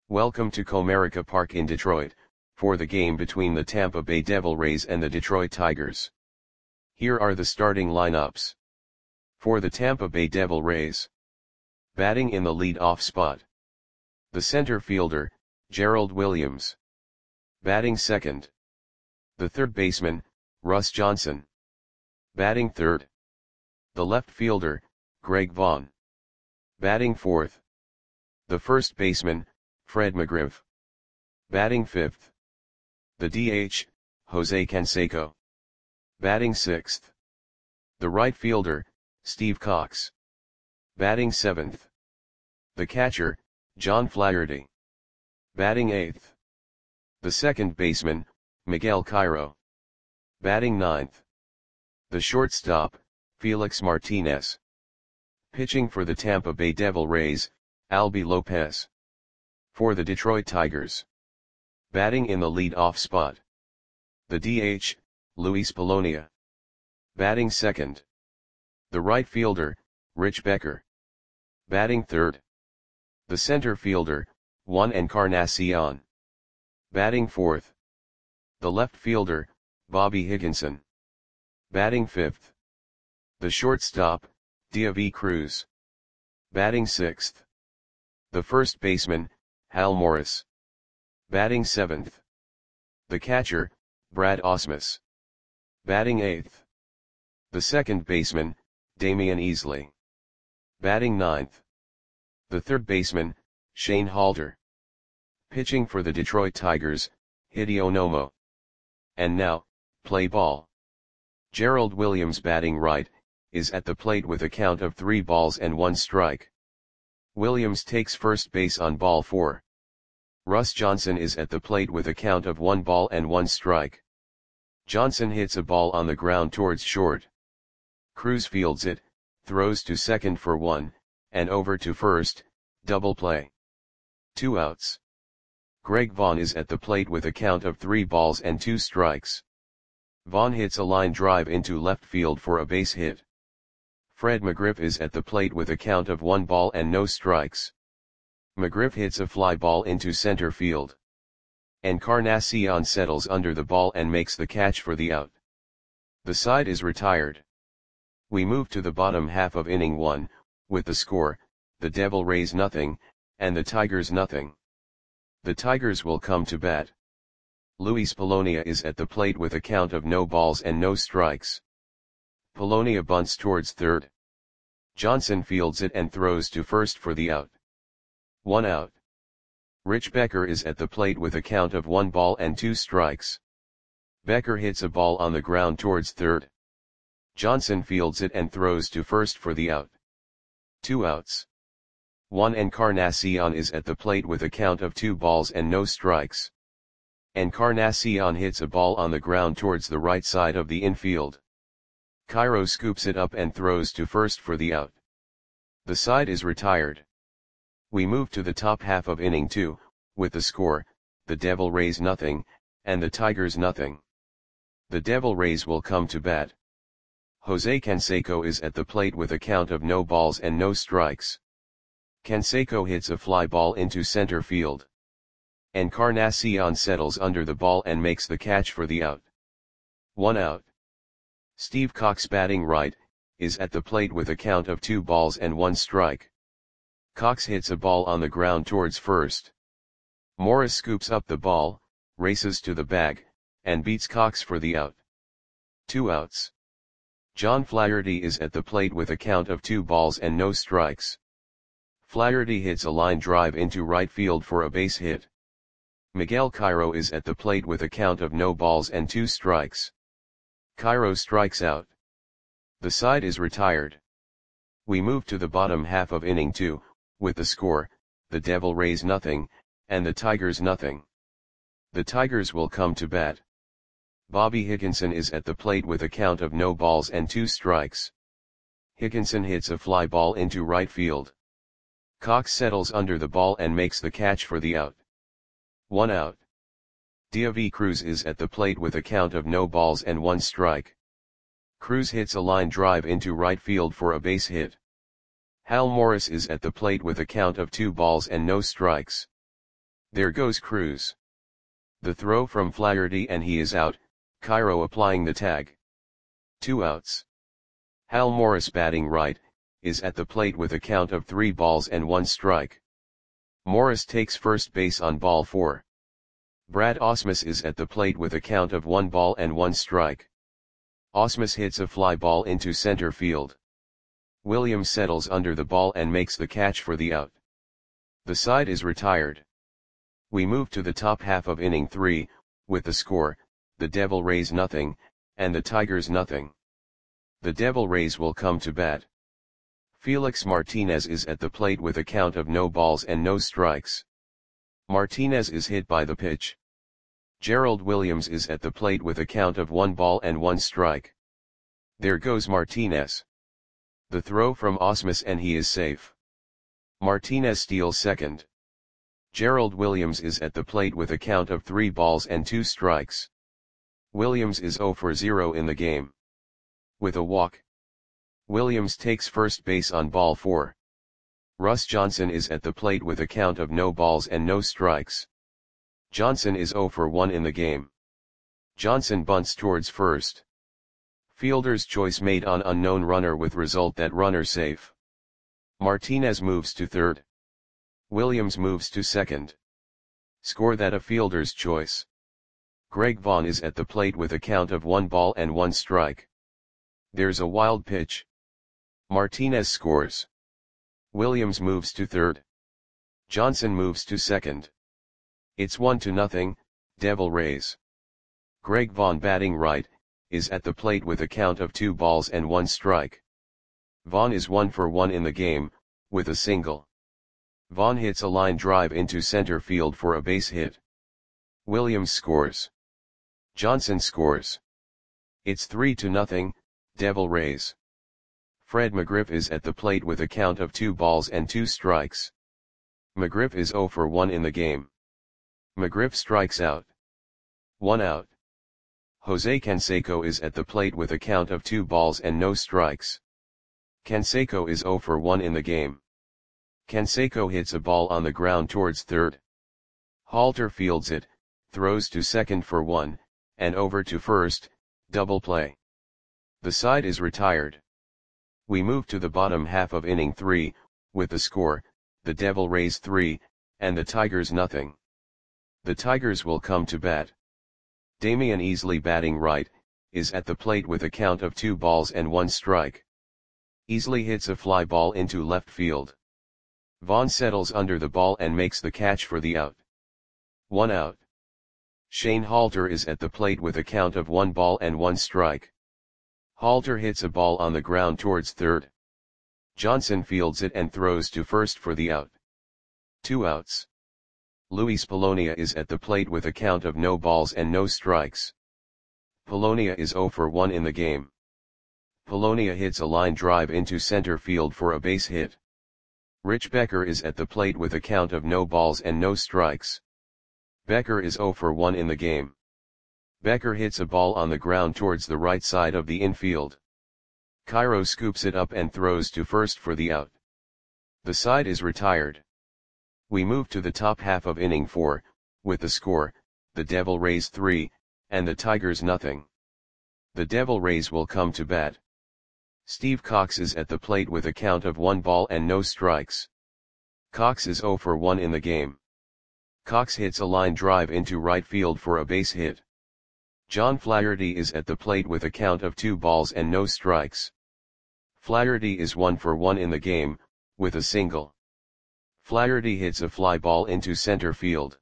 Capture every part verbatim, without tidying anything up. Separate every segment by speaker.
Speaker 1: Welcome to Comerica Park in Detroit, for the game between the Tampa Bay Devil Rays and the Detroit Tigers. Here are the starting lineups. For the Tampa Bay Devil Rays. Batting in the lead-off spot. The center fielder, Gerald Williams. Batting second. The third baseman, Russ Johnson. Batting third. The left fielder, Greg Vaughn. Batting fourth. The first baseman, Fred McGriff. Batting fifth. The D H, Jose Canseco. Batting sixth. The right fielder, Steve Cox. Batting seventh. The catcher, John Flaherty. Batting eighth. The second baseman, Miguel Cairo. Batting ninth. The shortstop, Felix Martinez. Pitching for the Tampa Bay Devil Rays, Albie Lopez. For the Detroit Tigers. Batting in the lead-off spot. The D H, Luis Polonia. Batting second. The right fielder, Rich Becker. Batting third. The center fielder, Juan Encarnacion. Batting fourth. The left fielder, Bobby Higginson. Batting fifth. The shortstop, Diavy Cruz. Batting sixth. The first baseman, Hal Morris. Batting seventh. The catcher, Brad Ausmus. Batting eighth. The second baseman, Damian Easley. Batting ninth. The third baseman, Shane Halter. Pitching for the Detroit Tigers, Hideo Nomo. And now, play ball. Gerald Williams batting right, is at the plate with a count of three balls and one strike. Williams takes first base on ball four. Russ Johnson is at the plate with a count of one ball and one strike. Johnson hits a ball on the ground towards short. Cruz fields it, throws to second for one, and over to first, double play. Two outs. Greg Vaughn is at the plate with a count of three balls and two strikes. Vaughn hits a line drive into left field for a base hit. Fred McGriff is at the plate with a count of one ball and no strikes. McGriff hits a fly ball into center field. Encarnacion settles under the ball and makes the catch for the out. The side is retired. We move to the bottom half of inning one, with the score, the Devil Rays nothing, and the Tigers nothing. The Tigers will come to bat. Luis Polonia is at the plate with a count of no balls and no strikes. Polonia bunts towards third. Johnson fields it and throws to first for the out. One out. Rich Becker is at the plate with a count of one ball and two strikes. Becker hits a ball on the ground towards third. Johnson fields it and throws to first for the out. Two outs. Juan Encarnacion is at the plate with a count of two balls and no strikes. Encarnacion hits a ball on the ground towards the right side of the infield. Cairo scoops it up and throws to first for the out. The side is retired. We move to the top half of inning two, with the score, the Devil Rays nothing, and the Tigers nothing. The Devil Rays will come to bat. Jose Canseco is at the plate with a count of no balls and no strikes. Canseco hits a fly ball into center field. Encarnacion settles under the ball and makes the catch for the out. One out. Steve Cox batting right, is at the plate with a count of two balls and one strike. Cox hits a ball on the ground towards first. Morris scoops up the ball, races to the bag, and beats Cox for the out. Two outs. John Flaherty is at the plate with a count of two balls and no strikes. Flaherty hits a line drive into right field for a base hit. Miguel Cairo is at the plate with a count of no balls and two strikes. Cairo strikes out. The side is retired. We move to the bottom half of inning two, with the score, the Devil Rays nothing, and the Tigers nothing. The Tigers will come to bat. Bobby Higginson is at the plate with a count of no balls and two strikes. Higginson hits a fly ball into right field. Cox settles under the ball and makes the catch for the out. One out. Diavy Cruz is at the plate with a count of no balls and one strike. Cruz hits a line drive into right field for a base hit. Hal Morris is at the plate with a count of two balls and no strikes. There goes Cruz. The throw from Flaherty and he is out, Cairo applying the tag. Two outs. Hal Morris batting right, is at the plate with a count of three balls and one strike. Morris takes first base on ball four. Brad Ausmus is at the plate with a count of one ball and one strike. Ausmus hits a fly ball into center field. Williams settles under the ball and makes the catch for the out. The side is retired. We move to the top half of inning three, with the score, the Devil Rays nothing, and the Tigers nothing. The Devil Rays will come to bat. Felix Martinez is at the plate with a count of no balls and no strikes. Martinez is hit by the pitch. Gerald Williams is at the plate with a count of one ball and one strike. There goes Martinez. The throw from Ausmus and he is safe. Martinez steals second. Gerald Williams is at the plate with a count of three balls and two strikes. Williams is zero for zero in the game. With a walk, Williams takes first base on ball four. Russ Johnson is at the plate with a count of no balls and no strikes. Johnson is zero for one in the game. Johnson bunts towards first. Fielder's choice made on unknown runner with result that runner safe. Martinez moves to third. Williams moves to second. Score that a fielder's choice. Greg Vaughn is at the plate with a count of one ball and one strike. There's a wild pitch. Martinez scores. Williams moves to third. Johnson moves to second. It's one to nothing, Devil Rays. Greg Vaughn batting right, is at the plate with a count of two balls and one strike. Vaughn is one for one in the game, with a single. Vaughn hits a line drive into center field for a base hit. Williams scores. Johnson scores. It's three to nothing, Devil Rays. Fred McGriff is at the plate with a count of two balls and two strikes. McGriff is zero for one in the game. McGriff strikes out. One out. Jose Canseco is at the plate with a count of two balls and no strikes. Canseco is zero for one in the game. Canseco hits a ball on the ground towards third. Halter fields it, throws to second for one, and over to first, double play. The side is retired. We move to the bottom half of inning three, with the score, the Devil Rays three, and the Tigers nothing. The Tigers will come to bat. Damian Easley batting right, is at the plate with a count of two balls and one strike. Easley hits a fly ball into left field. Vaughn settles under the ball and makes the catch for the out. One out. Shane Halter is at the plate with a count of one ball and one strike. Halter hits a ball on the ground towards third. Johnson fields it and throws to first for the out. Two outs. Luis Polonia is at the plate with a count of no balls and no strikes. Polonia is zero for one in the game. Polonia hits a line drive into center field for a base hit. Rich Becker is at the plate with a count of no balls and no strikes. Becker is zero for one in the game. Becker hits a ball on the ground towards the right side of the infield. Cairo scoops it up and throws to first for the out. The side is retired. We move to the top half of inning four, with the score, the Devil Rays three, and the Tigers nothing. The Devil Rays will come to bat. Steve Cox is at the plate with a count of one ball and no strikes. Cox is zero for one in the game. Cox hits a line drive into right field for a base hit. John Flaherty is at the plate with a count of two balls and no strikes. Flaherty is one for one in the game, with a single. Flaherty hits a fly ball into center field.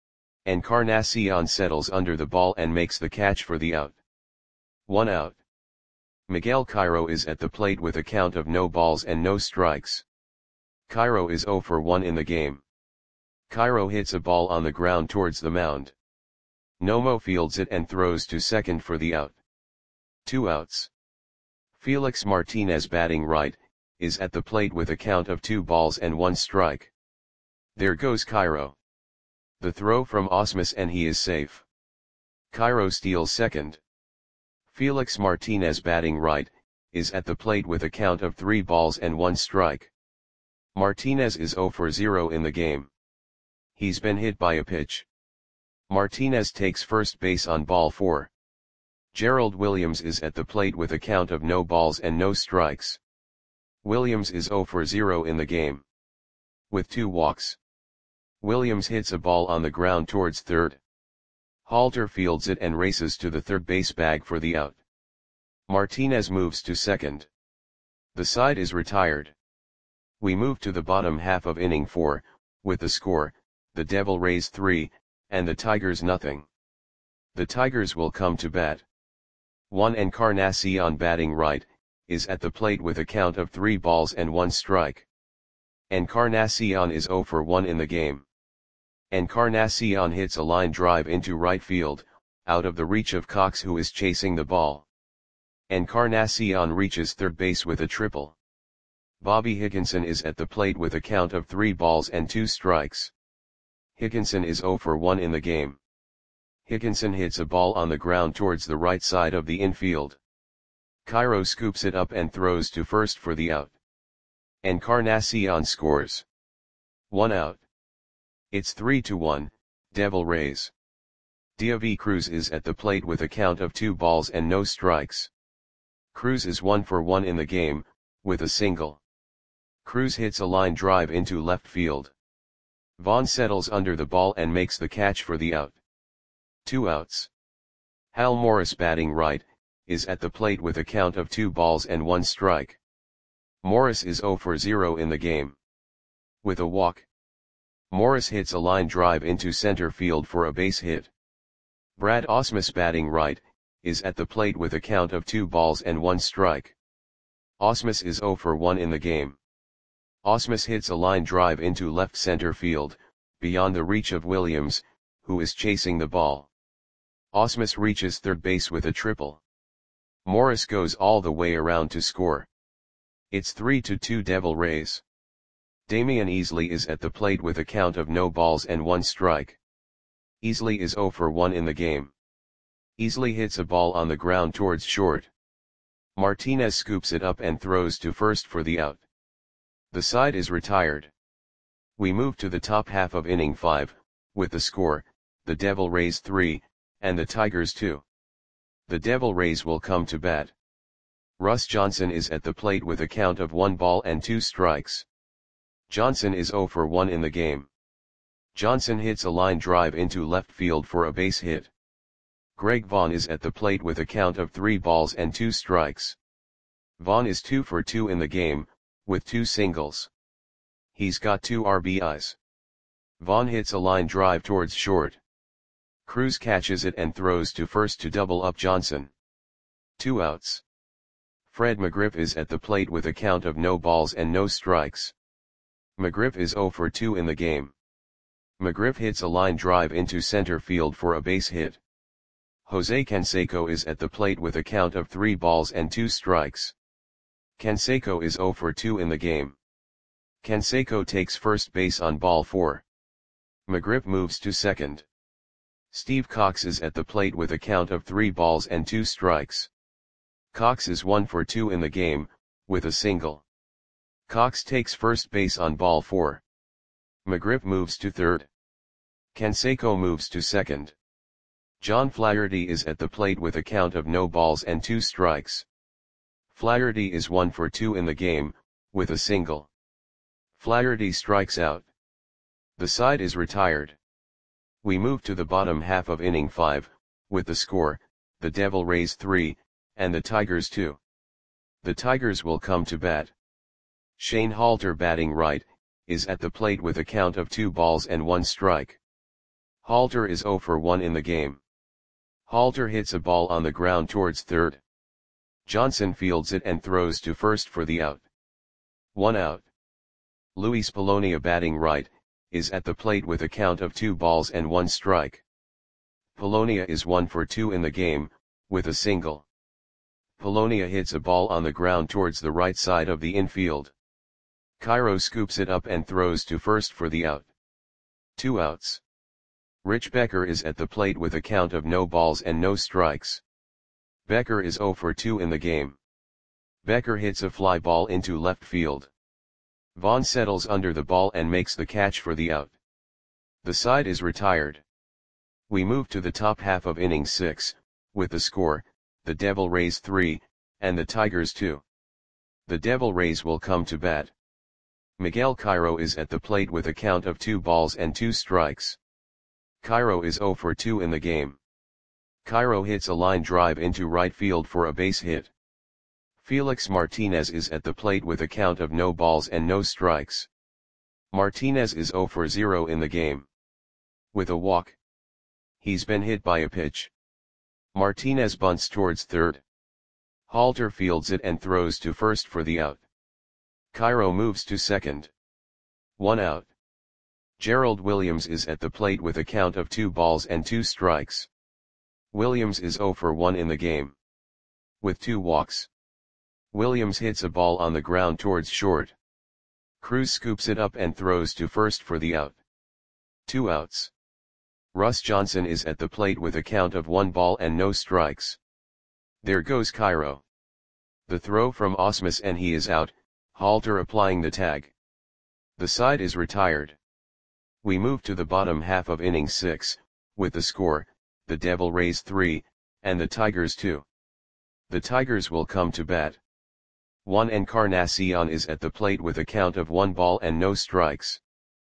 Speaker 1: Encarnacion settles under the ball and makes the catch for the out. One out. Miguel Cairo is at the plate with a count of no balls and no strikes. Cairo is zero for one in the game. Cairo hits a ball on the ground towards the mound. Nomo fields it and throws to second for the out. Two outs. Felix Martinez batting right, is at the plate with a count of two balls and one strike. There goes Cairo. The throw from Ausmus and he is safe. Cairo steals second. Felix Martinez batting right, is at the plate with a count of three balls and one strike. Martinez is zero for zero in the game. He's been hit by a pitch. Martinez takes first base on ball four. Gerald Williams is at the plate with a count of no balls and no strikes. Williams is zero for zero in the game. With two walks. Williams hits a ball on the ground towards third. Halter fields it and races to the third base bag for the out. Martinez moves to second. The side is retired. We move to the bottom half of inning four, with the score, the Devil Rays three, and the Tigers nothing. The Tigers will come to bat. Juan Encarnacion batting right, is at the plate with a count of three balls and one strike. Encarnacion is zero for one in the game. Encarnacion hits a line drive into right field, out of the reach of Cox, who is chasing the ball. Encarnacion reaches third base with a triple. Bobby Higginson is at the plate with a count of three balls and two strikes. Higginson is zero for one in the game. Higginson hits a ball on the ground towards the right side of the infield. Cairo scoops it up and throws to first for the out. Encarnacion scores. One out. It's three to one, Devil Rays. Diaby Cruz is at the plate with a count of two balls and no strikes. Cruz is one for one in the game, with a single. Cruz hits a line drive into left field. Vaughn settles under the ball and makes the catch for the out. Two outs. Hal Morris batting right, is at the plate with a count of two balls and one strike. Morris is zero for zero in the game. With a walk. Morris hits a line drive into center field for a base hit. Brad Ausmus batting right, is at the plate with a count of two balls and one strike. Ausmus is zero for one in the game. Ausmus hits a line drive into left center field, beyond the reach of Williams, who is chasing the ball. Ausmus reaches third base with a triple. Morris goes all the way around to score. It's three to two Devil Rays. Damian Easley is at the plate with a count of no balls and one strike. Easley is zero for one in the game. Easley hits a ball on the ground towards short. Martinez scoops it up and throws to first for the out. The side is retired. We move to the top half of inning five, with the score, the Devil Rays three, and the Tigers two. The Devil Rays will come to bat. Russ Johnson is at the plate with a count of one ball and two strikes. Johnson is zero for one in the game. Johnson hits a line drive into left field for a base hit. Greg Vaughn is at the plate with a count of three balls and two strikes. Vaughn is two for two in the game, with two singles. He's got two R B Is. Vaughn hits a line drive towards short. Cruz catches it and throws to first to double up Johnson. Two outs. Fred McGriff is at the plate with a count of no balls and no strikes. McGriff is zero for two in the game. McGriff hits a line drive into center field for a base hit. Jose Canseco is at the plate with a count of three balls and two strikes. Canseco is zero for two in the game. Canseco takes first base on ball four. McGriff moves to second. Steve Cox is at the plate with a count of three balls and two strikes. Cox is one for two in the game, with a single. Cox takes first base on ball four. McGriff moves to third. Canseco moves to second. John Flaherty is at the plate with a count of no balls and two strikes. Flaherty is one for two in the game, with a single. Flaherty strikes out. The side is retired. We move to the bottom half of inning five, with the score, the Devil Rays three, and the Tigers two. The Tigers will come to bat. Shane Halter batting right, is at the plate with a count of two balls and one strike. Halter is zero for one in the game. Halter hits a ball on the ground towards third. Johnson fields it and throws to first for the out. One out. Luis Polonia batting right, is at the plate with a count of two balls and one strike. Polonia is one for two in the game, with a single. Polonia hits a ball on the ground towards the right side of the infield. Cairo scoops it up and throws to first for the out. Two outs. Rich Becker is at the plate with a count of no balls and no strikes. Becker is zero for two in the game. Becker hits a fly ball into left field. Vaughn settles under the ball and makes the catch for the out. The side is retired. We move to the top half of inning six, with the score, the Devil Rays three, and the Tigers two. The Devil Rays will come to bat. Miguel Cairo is at the plate with a count of two balls and two strikes. Cairo is zero for two in the game. Cairo hits a line drive into right field for a base hit. Felix Martinez is at the plate with a count of no balls and no strikes. Martinez is zero for zero in the game. With a walk. He's been hit by a pitch. Martinez bunts towards third. Halter fields it and throws to first for the out. Cairo moves to second. One out. Gerald Williams is at the plate with a count of two balls and two strikes. Williams is zero for one in the game. With two walks. Williams hits a ball on the ground towards short. Cruz scoops it up and throws to first for the out. Two outs. Russ Johnson is at the plate with a count of one ball and no strikes. There goes Cairo. The throw from Ausmus and he is out, Halter applying the tag. The side is retired. We move to the bottom half of inning six, with the score, the Devil Rays three, and the Tigers two. The Tigers will come to bat. Juan Encarnacion is at the plate with a count of one ball and no strikes.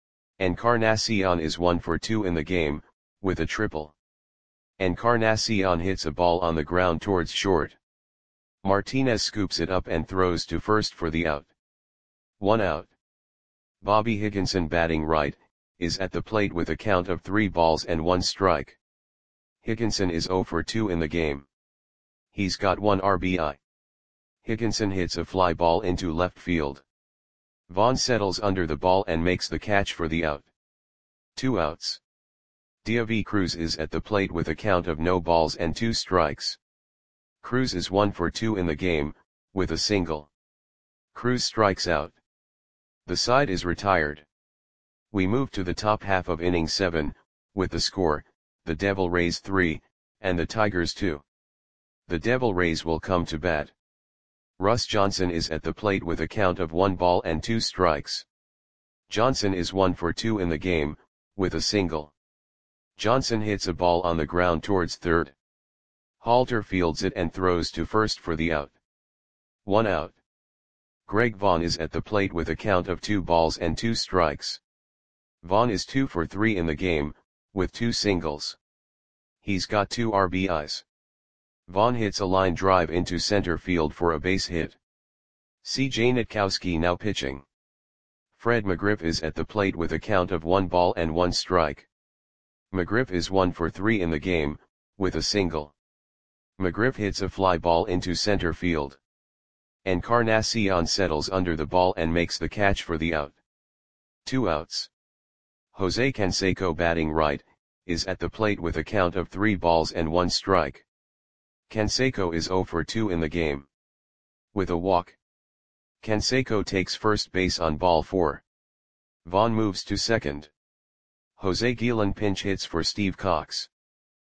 Speaker 1: Encarnacion is one for two in the game, with a triple. Encarnacion hits a ball on the ground towards short. Martinez scoops it up and throws to first for the out. One out. Bobby Higginson, batting right, is at the plate with a count of three balls and one strike. Higginson is zero for two in the game. He's got one R B I. Higginson hits a fly ball into left field. Vaughn settles under the ball and makes the catch for the out. Two outs. David Cruz is at the plate with a count of no balls and two strikes. Cruz is one for two in the game, with a single. Cruz strikes out. The side is retired. We move to the top half of inning seven, with the score, the Devil Rays three, and the Tigers two. The Devil Rays will come to bat. Russ Johnson is at the plate with a count of one ball and two strikes. Johnson is one for two in the game, with a single. Johnson hits a ball on the ground towards third. Halter fields it and throws to first for the out. One out. Greg Vaughn is at the plate with a count of two balls and two strikes. Vaughn is two for three in the game, with two singles. He's got two R B Is. Vaughn hits a line drive into center field for a base hit. C J Nitkowski now pitching. Fred McGriff is at the plate with a count of one ball and one strike. McGriff is one for three in the game, with a single. McGriff hits a fly ball into center field. Encarnacion settles under the ball and makes the catch for the out. Two outs. Jose Canseco, batting right, is at the plate with a count of three balls and one strike. Canseco is zero for two in the game. With a walk. Canseco takes first base on ball four. Vaughn moves to second. Jose Guillen pinch hits for Steve Cox.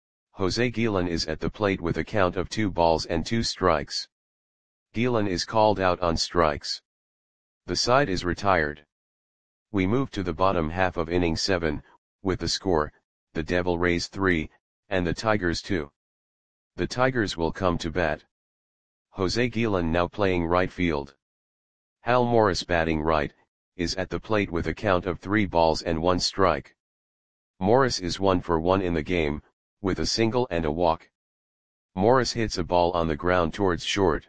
Speaker 1: Jose Guillen is at the plate with a count of two balls and two strikes. Guillen is called out on strikes. The side is retired. We move to the bottom half of inning seven, with the score, the Devil Rays three, and the Tigers two. The Tigers will come to bat. Jose Guillen now playing right field. Hal Morris, batting right, is at the plate with a count of three balls and one strike. Morris is one for one in the game, with a single and a walk. Morris hits a ball on the ground towards short.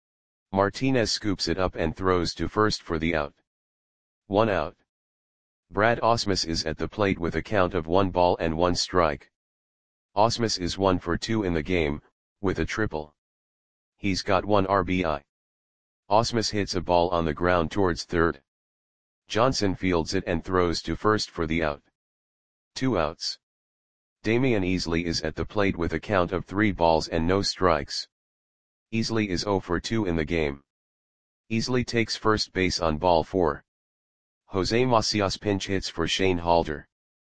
Speaker 1: Martinez scoops it up and throws to first for the out. One out. Brad Ausmus is at the plate with a count of one ball and one strike. Ausmus is one for two in the game, with a triple. He's got one R B I. Ausmus hits a ball on the ground towards third. Johnson fields it and throws to first for the out. Two outs. Damian Easley is at the plate with a count of three balls and no strikes. Easley is zero for two in the game. Easley takes first base on ball four. Jose Macias pinch hits for Shane Halter.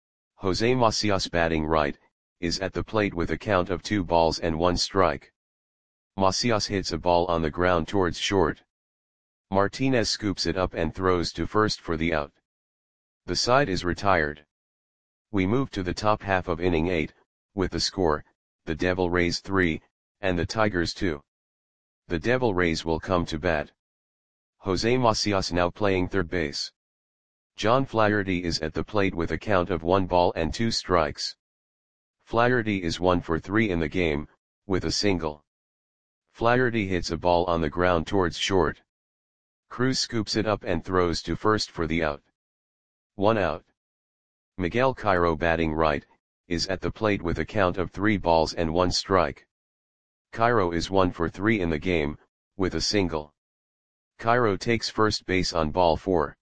Speaker 1: Jose Macias, batting right, is at the plate with a count of two balls and one strike. Macias hits a ball on the ground towards short. Martinez scoops it up and throws to first for the out. The side is retired. We move to the top half of inning eight, with the score, the Devil Rays three, and the Tigers two. The Devil Rays will come to bat. Jose Macias now playing third base. John Flaherty is at the plate with a count of one ball and two strikes. Flaherty is one for three in the game, with a single. Flaherty hits a ball on the ground towards short. Cruz scoops it up and throws to first for the out. One out. Miguel Cairo, batting right, is at the plate with a count of three balls and one strike. Cairo is one for three in the game, with a single. Cairo takes first base on ball four.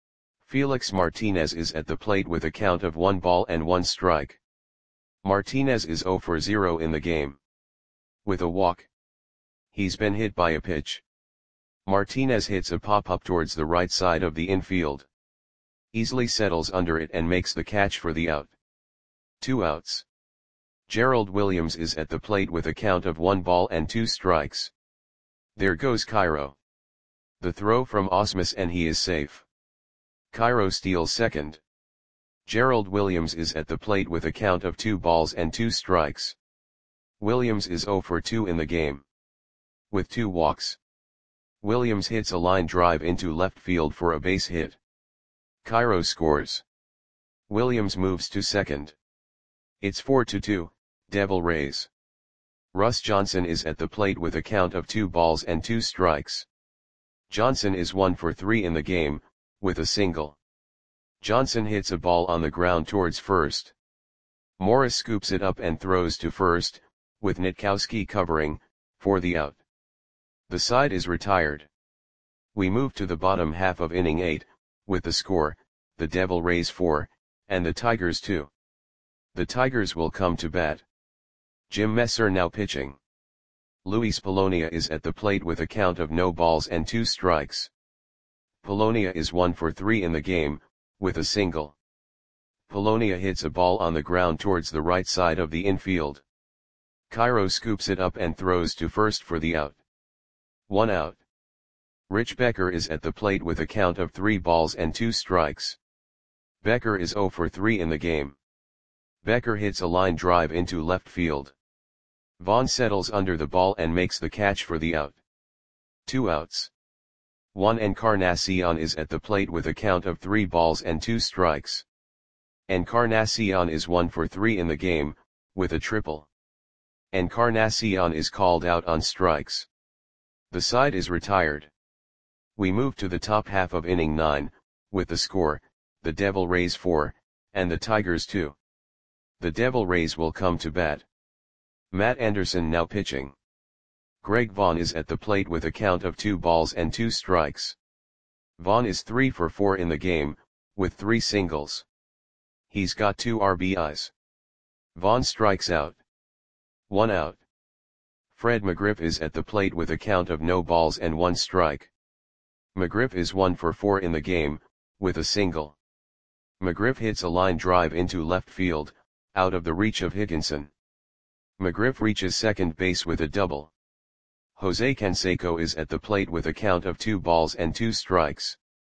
Speaker 1: Felix Martinez is at the plate with a count of one ball and one strike. Martinez is zero for zero in the game. With a walk. He's been hit by a pitch. Martinez hits a pop-up towards the right side of the infield. Easily settles under it and makes the catch for the out. Two outs. Gerald Williams is at the plate with a count of one ball and two strikes. There goes Cairo. The throw from Ausmus and he is safe. Cairo steals second. Gerald Williams is at the plate with a count of two balls and two strikes. Williams is zero for two in the game. With two walks. Williams hits a line drive into left field for a base hit. Cairo scores. Williams moves to second. It's four to two, Devil Rays. Russ Johnson is at the plate with a count of two balls and two strikes. Johnson is one for three in the game, with a single. Johnson hits a ball on the ground towards first. Morris scoops it up and throws to first, with Nitkowski covering, for the out. The side is retired. We move to the bottom half of inning eight, with the score, the Devil Rays four, and the Tigers two. The Tigers will come to bat. Jim Messer now pitching. Luis Polonia is at the plate with a count of no balls and two strikes. Polonia is one for three in the game, with a single. Polonia hits a ball on the ground towards the right side of the infield. Cairo scoops it up and throws to first for the out. One out. Rich Becker is at the plate with a count of three balls and two strikes. Becker is zero for three in the game. Becker hits a line drive into left field. Vaughn settles under the ball and makes the catch for the out. Two outs. Juan Encarnacion is at the plate with a count of three balls and two strikes. Encarnacion is one for three in the game, with a triple. Encarnacion is called out on strikes. The side is retired. We move to the top half of inning nine, with the score, the Devil Rays four, and the Tigers two. The Devil Rays will come to bat. Matt Anderson now pitching. Greg Vaughn is at the plate with a count of two balls and two strikes. Vaughn is three for four in the game, with three singles. He's got two R B Is. Vaughn strikes out. One out. Fred McGriff is at the plate with a count of no balls and one strike. McGriff is one for four in the game, with a single. McGriff hits a line drive into left field, out of the reach of Higginson. McGriff reaches second base with a double. Jose Canseco is at the plate with a count of two balls and two strikes.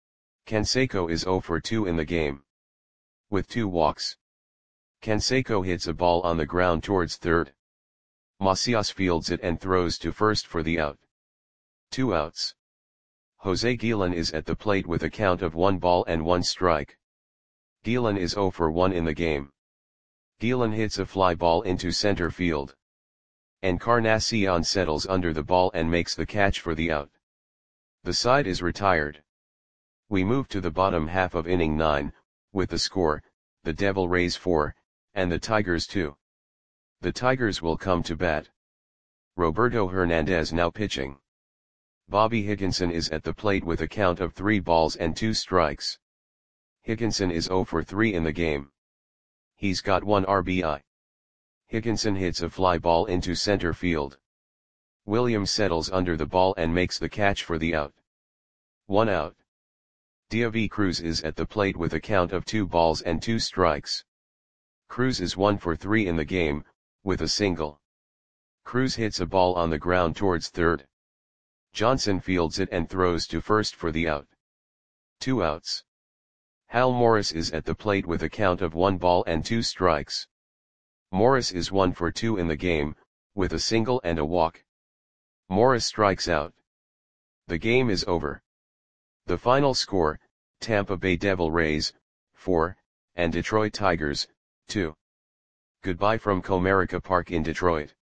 Speaker 1: Canseco is zero for two in the game. With two walks. Canseco hits a ball on the ground towards third. Macias fields it and throws to first for the out. Two outs. Jose Guillen is at the plate with a count of one ball and one strike. Guillen is zero for one in the game. Guillen hits a fly ball into center field. Encarnacion settles under the ball and makes the catch for the out. The side is retired. We move to the bottom half of inning nine, with the score, the Devil Rays four, and the Tigers two. The Tigers will come to bat. Roberto Hernandez now pitching. Bobby Higginson is at the plate with a count of three balls and two strikes. Higginson is zero for three in the game. He's got one R B I. Higginson hits a fly ball into center field. Williams settles under the ball and makes the catch for the out. One out. Diavi Cruz is at the plate with a count of two balls and two strikes. Cruz is one for three in the game, with a single. Cruz hits a ball on the ground towards third. Johnson fields it and throws to first for the out. Two outs. Hal Morris is at the plate with a count of one ball and two strikes. Morris is one for two in the game, with a single and a walk. Morris strikes out. The game is over. The final score, Tampa Bay Devil Rays, four, and Detroit Tigers, two. Goodbye from Comerica Park in Detroit.